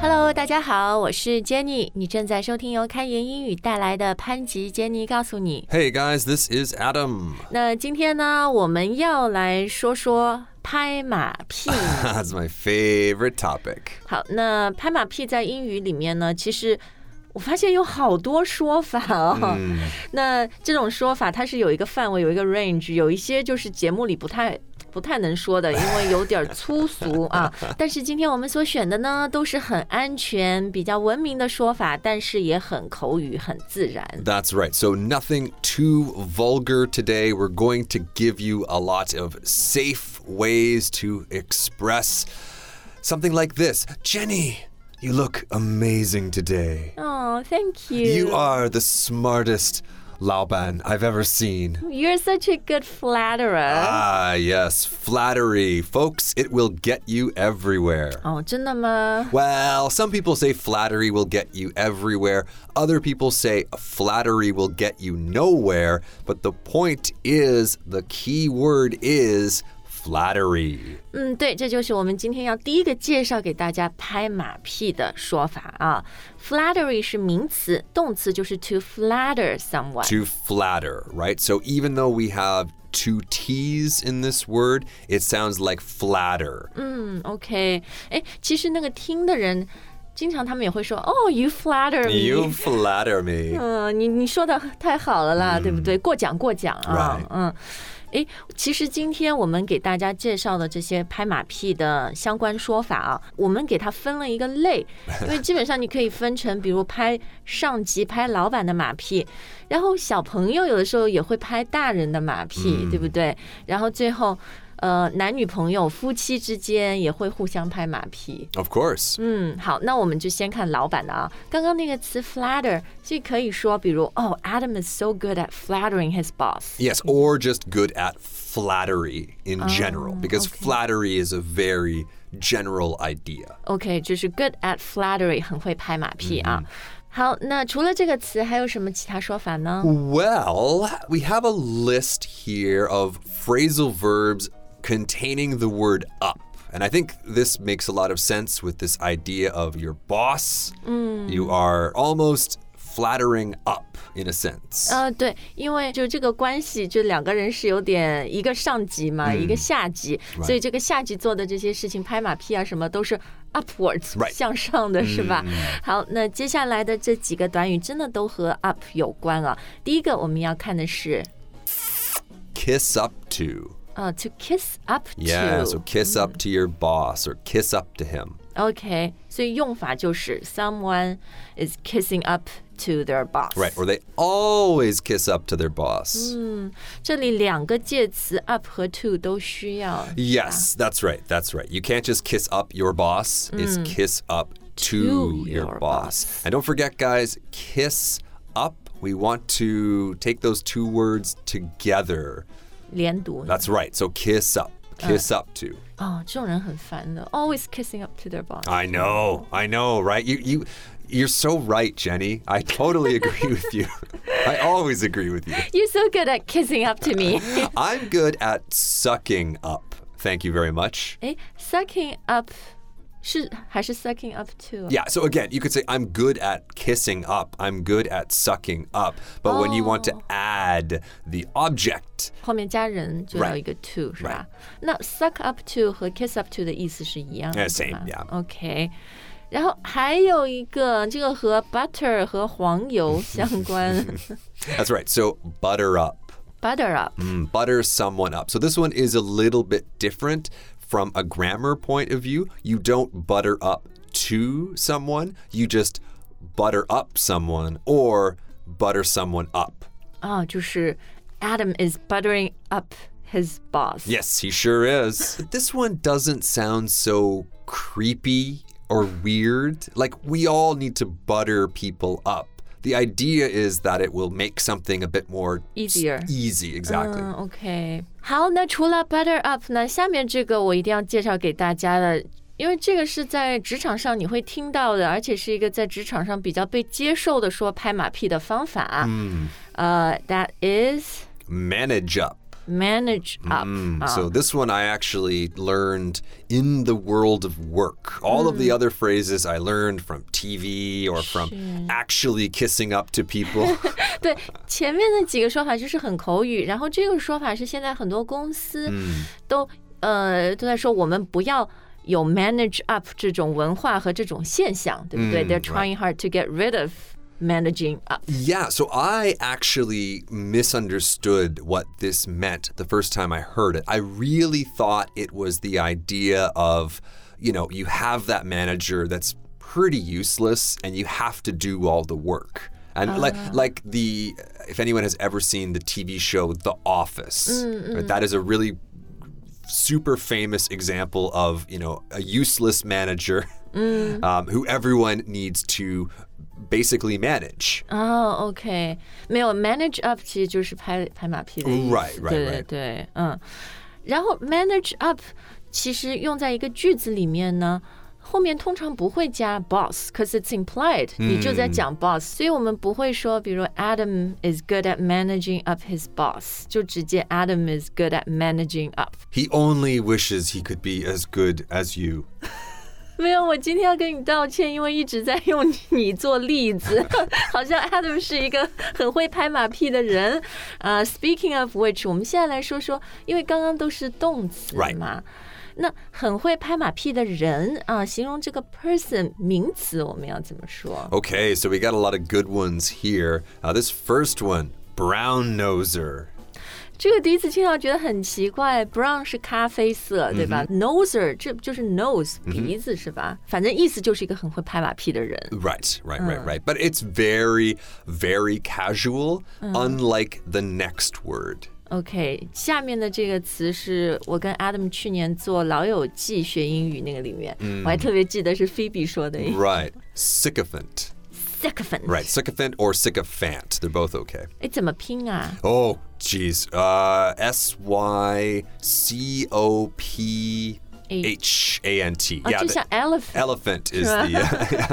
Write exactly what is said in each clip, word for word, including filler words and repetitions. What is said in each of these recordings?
Hello， 大家好，我是 Jenny， 你正在收听由开言英语带来的潘吉 Jenny 告诉你。 Hey guys, this is Adam. 那今天呢，我们要来说说拍马屁。 That's my favorite topic. 好，那拍马屁在英语里面呢，其实我发现有好多说法哦。嗯、那这种说法它是有一个范围，有一个 range， 有一些就是节目里不太。不太能说的，因为有点粗俗啊。但是今天我们所选的呢，都是很安全、比较文明的说法，但是也很口语、很自然。 That's right. So nothing too vulgar today. We're going to give you a lot of safe ways to express something like this. Jenny, you look amazing today. Oh, thank you. You are the smartest老板 I've ever seen. You're such a good flatterer. Ah, yes, flattery. Folks, it will get you everywhere. 哦，真的吗？ Well, some people say flattery will get you everywhere. Other people say flattery will get you nowhere. But the point is, the key word is flattery. 嗯，对，这就是我们今天要第一个介绍给大家拍马屁的说法啊。Flattery 是名词，动词就是 to flatter someone. To flatter, right? So even though we have two T's in this word, it sounds like flatter. 嗯 ，OK， 哎，其实那个听的人。经常他们也会说哦 you flatter me You flatter me 嗯，你你说的太好了啦、嗯、对不对？过奖过奖啊、 right. 嗯，诶，其实今天我们给大家介绍的这些拍马屁的相关说法啊，我们给它分了一个类，因为基本上你可以分成比如拍上级拍老板的马屁，然后小朋友有的时候也会拍大人的马屁、嗯、对不对？然后最后呃，男女朋友、夫妻之间也会互相拍马屁。 Of course. 嗯，好，那我们就先看老板的啊。刚刚那个词 flatter， 所以可以说，比如，哦 ，Adam is so good at flattering his boss. Yes, or just good at flattery in general, oh, because okay. flattery is a very general idea. OK， 就是 good at flattery， 很会拍马屁啊。Mm-hmm.好，那除了这个词，还有什么其他说法呢？ Well, we have a list here of phrasal verbs containing the word up. And I think this makes a lot of sense with this idea of your boss. Mm. You are almost flattering up in a sense. 呃，对，因为就这个关系，就两个人是有点一个上级嘛， mm. 一个下级， Right. 所以这个下级做的这些事情，拍马屁啊什么都是 upwards、right. 向上的是吧？ Mm. 好，那接下来的这几个短语真的都和 up 有关啊。第一个我们要看的是 kiss up to. 呃、uh, to kiss up to. Yeah, so kiss up to your boss or kiss up to him. OK， 所以用法就是 someone is kissing up to their boss. Right, or they always kiss up to their boss. 嗯，这里两个介词 up 和 to 都需要。 Yes, that's right, that's right. You can't just kiss up your boss, it's kiss up to, to your, your boss. boss. And don't forget, guys, kiss up, we want to take those two words together. 连读。 That's right, so kiss up, kiss、uh, up to. 哦，这种人很烦的 always kissing up to their boss. I know, I know, right? You, you, you're so right, Jenny. I totally agree with you. I always agree with you. You're so good at kissing up to me. I'm good at sucking up. Thank you very much. 诶 sucking up 是还是 sucking up to? Yeah, so again, you could say I'm good at kissing up. I'm good at sucking up. But oh. when you want to add the object, 后面加人就要一个 to、right. 是吧？ Right. 那 suck up to 和 kiss up to 的意思是一样的 Yeah, same, yeah. OK。然后还有一个，这个和 butter 和黄油相关。 That's right. So butter up. Butter up. Mm, butter someone up. So this one is a little bit different. From a grammar point of view, you don't butter up to someone, you just butter up someone or butter someone up. 啊，就是 Adam is buttering up his boss. Yes, he sure is. This one doesn't sound so creepy or weird. Like, we all need to butter people up. The idea is that it will make something a bit more easier. Easy, exactly. 嗯 OK， 好，那除了 butter up 呢，下面这个我一定要介绍给大家的，因为这个是在职场上你会听到的，而且是一个在职场上比较被接受的说拍马屁的方法。嗯，呃、uh, ，that is manage up. manage up. Mm, 啊 so this one I actually learned in the world of work. All of the other phrases I learned from T V or from actually kissing up to people. 对，前面那几个说法就是很口语，然后这个说法是现在很多公司都、呃都在说我们不要有 manage up 这种文化和这种现象，对不对？ They're trying hard to get rid of managing up. Yeah, so I actually misunderstood what this meant the first time I heard it. I really thought it was the idea of, you know, you have that manager that's pretty useless and you have to do all the work. And uh. like like the if anyone has ever seen the T V show The Office, mm, right, mm. that is a really super famous example of, you know, a useless manager mm. um, who everyone needs to basically manage. 哦、oh, ，OK， 没有 manage up 其实就是拍拍马屁的意思。 Right, right, 对 right. 对对，嗯。然后 manage up 其实用在一个句子里面呢，后面通常不会加 boss，cause it's implied，、嗯、你就在讲 boss， 所以我们不会说，比如 Adam is good at managing up his boss， 就直接 Adam is good at managing up. He only wishes he could be as good as you. 没有，我今天要跟你道歉，因为一直在用你做例子，好像 Adam 是一个很会拍马屁的人。uh, Speaking of which， 我们现在来说说，因为刚刚都是动词嘛。Right. 那很会拍马屁的人啊，形容这个 person 名词我们要怎么说 Okay, so we got a lot of good ones here. Uh, this first one, brown noser. 这个第一次听到觉得很奇怪 ，brown 是咖啡色，对吧、mm hmm.？noser 这就是 nose 鼻子、mm hmm. 是吧？反正意思就是一个很会拍马屁的人。 Right, right, right, right. But it's very, very casual, unlike the next word.OK， 下面的这个词是我跟 Adam 去年做《老友记》学英语那个里面，嗯、我还特别记得是 Phoebe 说的。 Right, sycophant. Sycophant. Right, sycophant or sycophant. They're both okay. 哎，怎么拼啊 ？Oh, geez. Uh, S Y C O P H A N T. Yeah, 就像 elephant. Elephant is the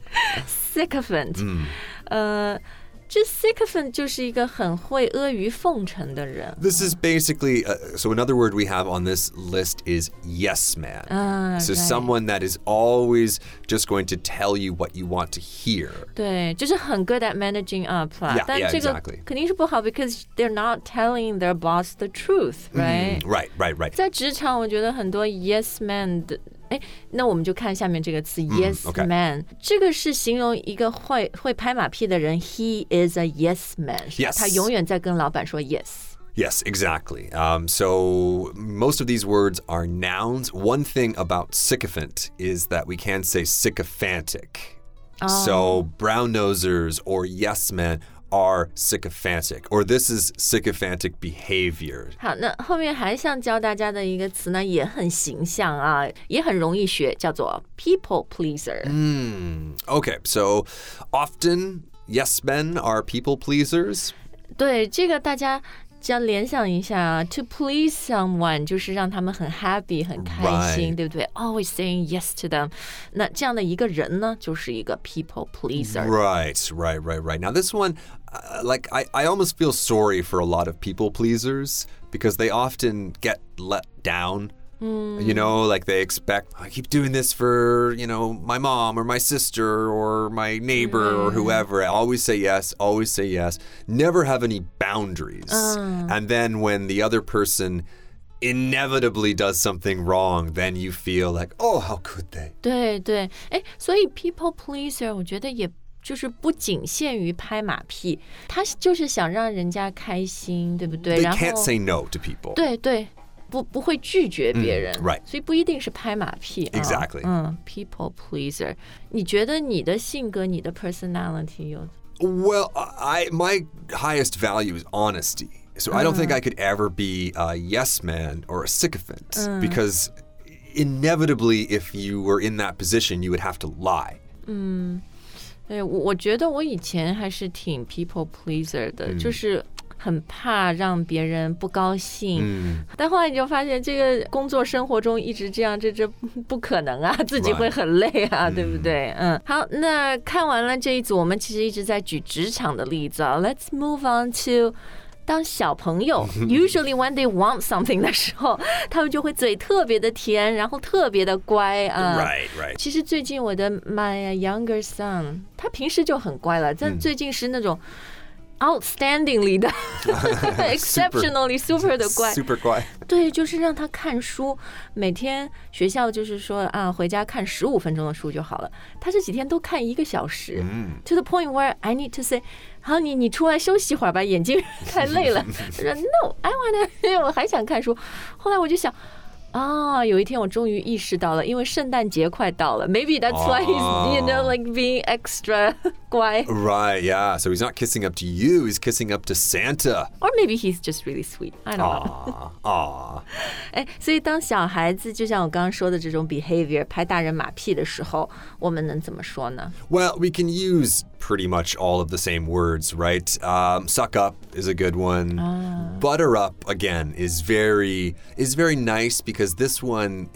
sycophant. 嗯，呃。这 sycophant 就是一个很会阿谀奉承的人。 This is basically, uh, so another word we have on this list is yes man. Ah, so right. someone that is always just going to tell you what you want to hear. 对，就是很 good at managing up 啦。 Yeah, 但 yeah, 这个 exactly. 肯定是不好 because they're not telling their boss the truth, right? Mm, right, right, right. 在职场，我觉得很多 yes man 的。哎，那我们就看下面这个词、嗯、yes okay. man， 这个是形容一个会会拍马屁的人 ，he is a yes man， 他永远在跟老板说 yes。Yes, exactly. Um, so most of these words are nouns. One thing about sycophant is that we can say sycophantic. Oh. So brown nosers or yes men are sycophantic, or this is sycophantic behavior. 好，那后面还想教大家的一个词呢，也很形象啊，也很容易学，叫做 people pleaser. Mm, okay, so often yes men are people pleasers. 对，这个大家只要联想一下啊 ，to please someone 就是让他们很 happy 很开心， right. 对不对 ？Always saying yes to them。那这样的一个人呢，就是一个 people pleaser。 Right, right, right, right. Now this one, uh, like I, I almost feel sorry for a lot of people pleasers because they often get let down. Mm. You know, like they expect, I keep doing this for, you know, my mom or my sister or my neighbor mm. or whoever. I always say yes, always say yes. Never have any boundaries. Uh. And then when the other person inevitably does something wrong, then you feel like, oh, how could they? 对对，哎，所以 people pleaser 我觉得也就是不仅限于拍马屁，他就是想让人家开心，对不对？ They can't say no to people. 对对。不不会拒绝别人、 mm, right. 所以不一定是拍马屁、啊、 Exactly. 嗯 people pleaser 你觉得你的性格你的 personality 有 Well, I my highest value is honesty. So I don't think I could ever be a yes man or a sycophant uh. because inevitably if you were in that position you would have to lie. 嗯，对，我觉得我以前还是挺 people pleaser 的、嗯、就是很怕让别人不高兴、嗯、但后来你就发现这个工作生活中一直这样这这不可能啊，自己会很累啊、right. 对不对？嗯，好，那看完了这一组我们其实一直在举职场的例子啊 Let's move on to 当小朋友 usually when they want something 的时候，他们就会嘴特别的甜，然后特别的乖啊。 Right, right. 其实最近我的 my younger son， 他平时就很乖了，但最近是那种。outstandingly 的exceptionally super 的乖 super 乖对，就是让他看书，每天学校就是说啊，回家看十五分钟的书就好了。他这几天都看一个小时、mm. ，to the point where I need to say， 好，你你出来休息一会儿吧，眼睛太累了。他说 No, I wanna， 因为我还想看书。后来我就想。啊，有一天我终于意识到了，因为圣诞节快到了 ，maybe that's why he's you know like being extra 乖。 Right, yeah. So he's not kissing up to you; he's kissing up to Santa. Or maybe he's just really sweet. I don't know. Aww. 哎，所以当小孩子就像我刚刚说的这种 behavior 拍大人马屁的时候，我们能怎么说呢？ Well, we can use pretty much all of the same words, right? Um, suck up is a good one. Ah. Butter up again is very is very nice because this one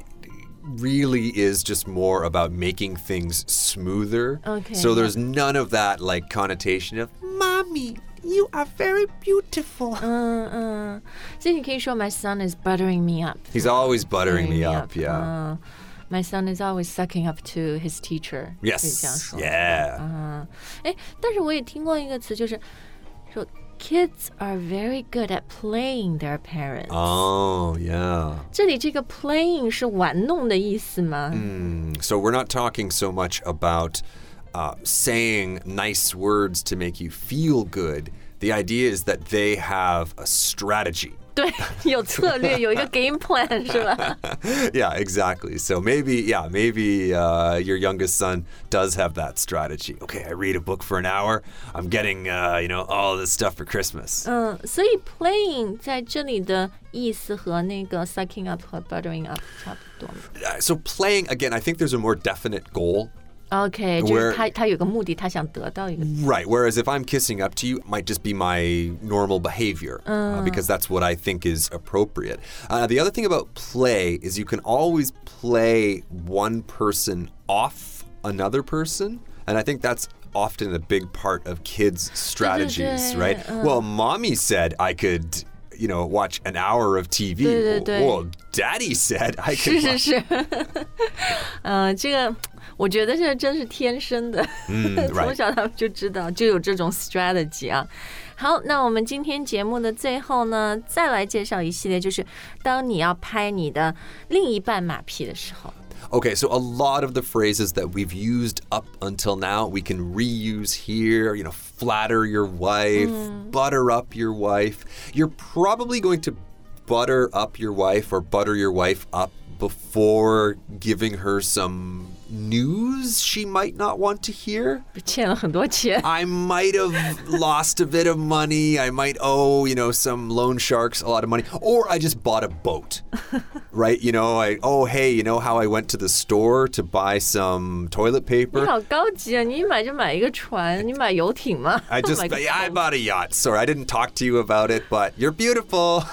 really is just more about making things smoother. Okay. So there's none of that like connotation of mommy, you are very beautiful. 嗯嗯，所以你可以说 My son is buttering me up. He's always buttering, buttering me up, up yeah. 嗯 My son is always sucking up to his teacher. Yes, yeah. 嗯，哎，但是我也听过一个词，就是说 kids are very good at playing their parents. Oh, yeah. 这里这个 playing 是玩弄的意思吗？ Mm, so we're not talking so much about uh, saying nice words to make you feel good. The idea is that they have a strategy. 对，有策略，有一个 game plan 是吧？ Yeah, exactly. So maybe, yeah, maybe uh, your youngest son does have that strategy. Okay, I read a book for an hour. I'm getting, uh, you know, all this stuff for Christmas. 嗯，所以 playing 在这里的意思和那个 sucking up 和 buttering up 差不多吗？ Uh, so playing, again, I think there's a more definite goal. Okay, 就是他他有个目的，他想得到一个。 Right, whereas if I'm kissing up to you, it might just be my normal behavior uh. Uh, because that's what I think is appropriate. Uh, the other thing about play is you can always play one person off another person, and I think that's often a big part of kids' strategies, 对对对 right? Uh. Well, mommy said I could, you know, watch an hour of T V. 对对对 Well, daddy said I could. 是是是，呃，这个。我觉得这真是天生的，从小他们就知道，就有这种 strategy 啊。好，那我们今天节目的最后呢，再来介绍一系列，就是当你要拍你的另一半马屁的时候。 Okay, so a lot of the phrases that we've used up until now, we can reuse here. You know, flatter your wife, mm. butter up your wife. You're probably going to butter up your wife or butter your wife up before giving her some news she might not want to hear. 欠了很多钱 I might have lost a bit of money. I might owe, you know, some loan sharks a lot of money. Or I just bought a boat, right? You know, I, oh, hey, you know how I went to the store to buy some toilet paper? 你好高级啊，你一买就买一个船，你买游艇吗 I just, yeah, I bought a yacht. Sorry, I didn't talk to you about it, but you're beautiful.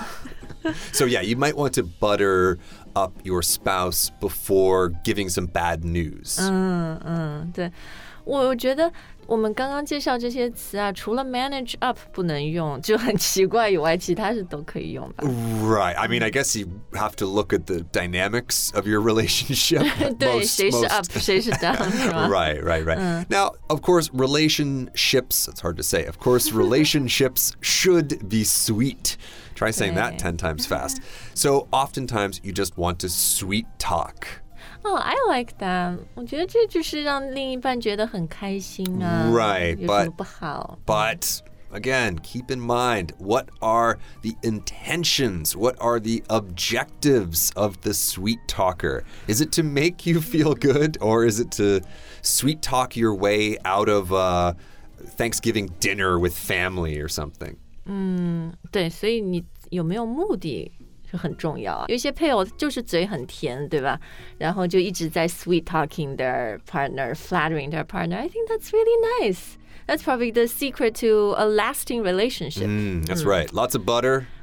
So yeah, you might want to butter up your spouse before giving some bad news. 嗯嗯，对，我觉得我们刚刚介绍这些词啊，除了 manage up 不能用，就很奇怪以外，其他是都可以用吧。 Right. I mean, I guess you have to look at the dynamics of your relationship. 对， most, 谁是 most... up， 谁是 down， 是吧？ Right, right, right. Uh. Now, of course, relationships, it's hard to say. Of course, relationships should be sweet. Try saying that ten times fast. So oftentimes you just want to sweet talk. Oh, I like that. 我觉得这就是让另一半觉得很开心啊。 Right, 有什么 but 不好 but again, keep in mind, what are the intentions? What are the objectives of the sweet talker? Is it to make you feel good, or is it to sweet talk your way out of a Thanksgiving dinner with family or something? 嗯，对，所以你有没有目的是很重要啊。有一些配偶就是嘴很甜，对吧？然后就一直在 sweet talking their partner, flattering their partner. I think that's really nice. That's probably the secret to a lasting relationship. Mm, that's mm. right. Lots of butter.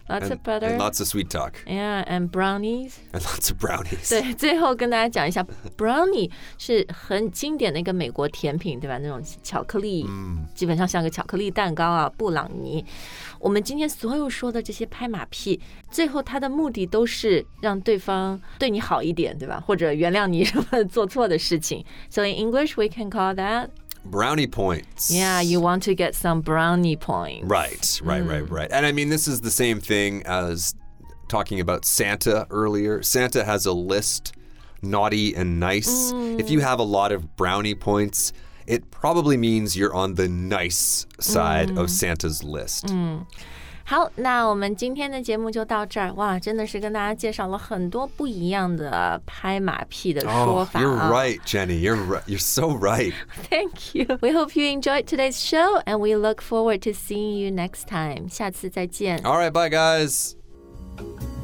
Lots and, of butter. And lots of sweet talk. Yeah, and brownies. And lots of brownies. 对，最后跟大家讲一下 brownie 是很经典的一个美国甜品，对吧？那种巧克力，嗯，基本上像个巧克力蛋糕啊，布朗尼。我们今天所有说的这些拍马屁，最后它的目的都是让对方对你好一点，对吧？或者原谅你什么做错的事情。So in English, we can call that brownie points. Yeah, you want to get some brownie points. Right, right, mm. right, right. And I mean, this is the same thing as talking about Santa earlier. Santa has a list, naughty and nice. Mm. If you have a lot of brownie points, it probably means you're on the nice side mm. of Santa's list. Mm. 好，那我们今天的节目就到这儿。哇，真的是跟大家介绍了很多不一样的拍马屁的说法。 Oh, you're right, Jenny. You're right. You're so right. Thank you. We hope you enjoyed today's show, and we look forward to seeing you next time. 下次再见。 All right, bye, guys.